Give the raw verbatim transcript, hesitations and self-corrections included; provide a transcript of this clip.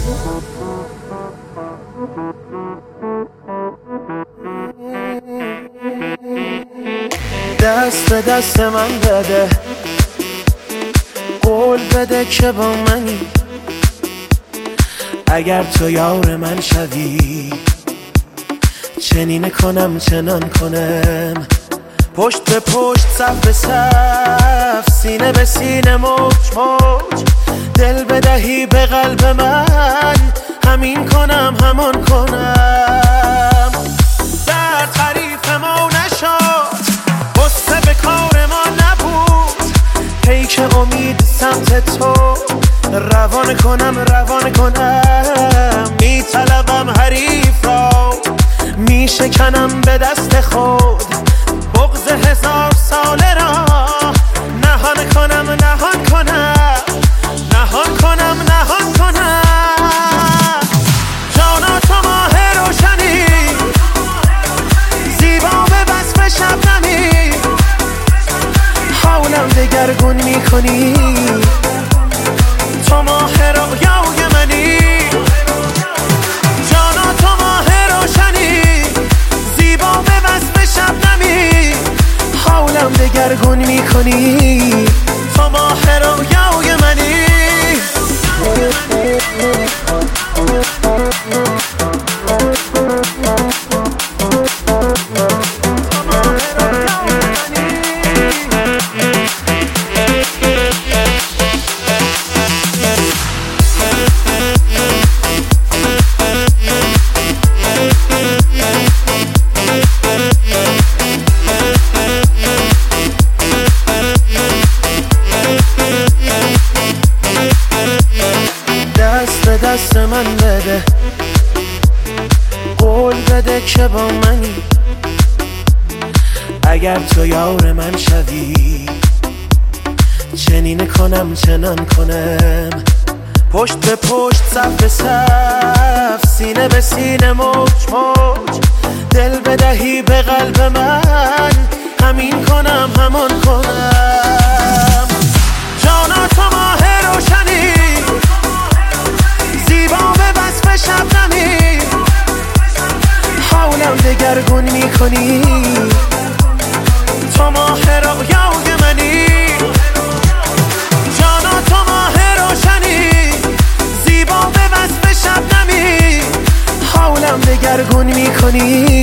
دست به دست من بده، قول بده که با منی. اگر تو یار من شوی، چنین کنم چنان کنم، پشت به پشت صف به صف، سینه به سینه موج موج، دل بدهی به قلب من، همین کنم همان کنم. درد حریف ما نشد، غصه به کار ما نبود، پیک امید سمت تو روان کنم روان کنم. میطلبم حریف را، میشکنم به دست خود، بغض هزار ساله را نهان کنم نهان کنم نهان کنم نهان کنم. جانا تو ماه روشنی، زیبا به وصف شبنمی، حالم دگرگون میکنی، تو ماه رویای منی. جانا تو ماه روشنی، زیبا به وصف شبنمی، حالم دگرگون میکنی، تو ماه رویای منی. دست من بده، قول بده که با منی. اگر تو یار من شوی، چنین کنم چنان کنم، پشت به پشت صف به صف، سینه به سینه موج موج، دل بدهی به قلب من، همین کنم همان کنم. جانا تو ماه روشنی، زیبا به وصف شبنمی، حالم دگرگون میکنی، تو ماه رویای منی. جانا تو ماه روشنی، زیبا به وصف شبنمی، حالم دگرگون میکنی،